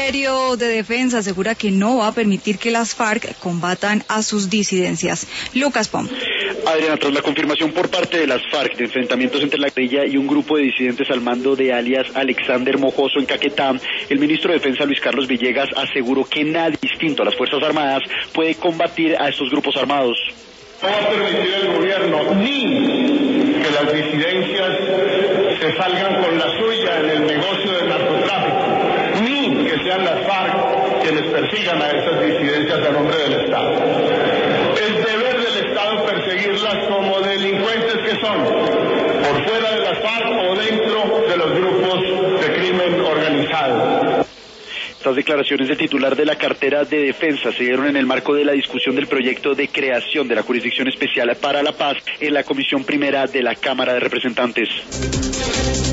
Ministerio de Defensa asegura que no va a permitir que las FARC combatan a sus disidencias. Lucas Pom. Adriana, tras la confirmación por parte de las FARC de enfrentamientos entre la guerrilla y un grupo de disidentes al mando de alias Alexander Mojoso en Caquetá, el ministro de Defensa Luis Carlos Villegas aseguró que nadie distinto a las Fuerzas Armadas puede combatir a estos grupos armados. No va a permitir el gobierno ni que las disidencias se salgan con la suya en el negocio del narcotráfico, ni que sean las FARC quienes persigan a esas disidencias a nombre del Estado. Es deber del Estado perseguirlas como delincuentes que son, por fuera de las FARC o dentro de los grupos de crimen organizado. Estas declaraciones del titular de la cartera de Defensa se dieron en el marco de la discusión del proyecto de creación de la Jurisdicción Especial para la Paz en la Comisión Primera de la Cámara de Representantes.